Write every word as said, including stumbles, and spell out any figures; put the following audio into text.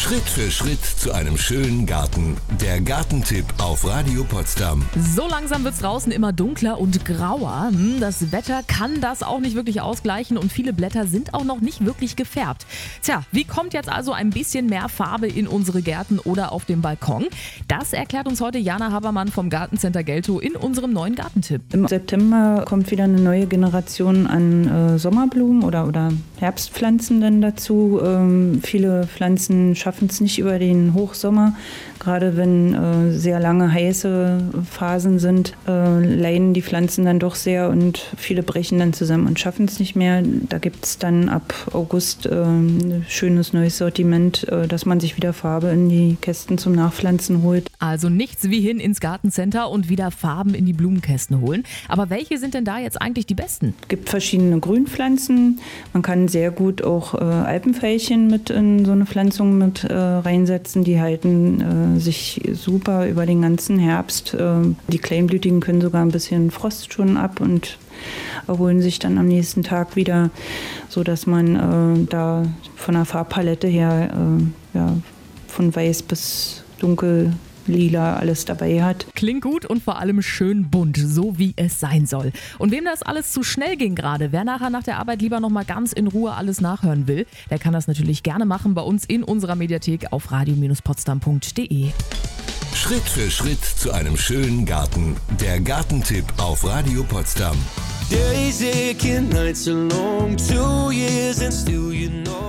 Schritt für Schritt zu einem schönen Garten. Der Gartentipp auf Radio Potsdam. So langsam wird es draußen immer dunkler und grauer. Das Wetter kann das auch nicht wirklich ausgleichen und viele Blätter sind auch noch nicht wirklich gefärbt. Tja, wie kommt jetzt also ein bisschen mehr Farbe in unsere Gärten oder auf dem Balkon? Das erklärt uns heute Jana Habermann vom Gartencenter Geltow in unserem neuen Gartentipp. Im September kommt wieder eine neue Generation an äh, Sommerblumen oder, oder Herbstpflanzen dann dazu. Ähm, viele Pflanzen schaffen es nicht über den Hochsommer. Gerade wenn äh, sehr lange heiße Phasen sind, äh, leiden die Pflanzen dann doch sehr und viele brechen dann zusammen und schaffen es nicht mehr. Da gibt es dann ab August äh, ein schönes neues Sortiment, äh, dass man sich wieder Farbe in die Kästen zum Nachpflanzen holt. Also nichts wie hin ins Gartencenter und wieder Farben in die Blumenkästen holen. Aber welche sind denn da jetzt eigentlich die besten? Es gibt verschiedene Grünpflanzen. Man kann sehr gut auch äh, Alpenveilchen mit in so eine Pflanzung mit äh, reinsetzen. Die halten äh, sich super über den ganzen Herbst. Äh, die Kleinblütigen können sogar ein bisschen Frost schon ab und erholen sich dann am nächsten Tag wieder, sodass man äh, da von der Farbpalette her äh, ja, von weiß bis dunkel lila alles dabei hat. Klingt gut und vor allem schön bunt, so wie es sein soll. Und wem das alles zu schnell ging gerade, wer nachher nach der Arbeit lieber nochmal ganz in Ruhe alles nachhören will, der kann das natürlich gerne machen bei uns in unserer Mediathek auf radio potsdam punkt de. Schritt für Schritt zu einem schönen Garten. Der Gartentipp auf Radio Potsdam. Days aching, nights are long, two years and still you know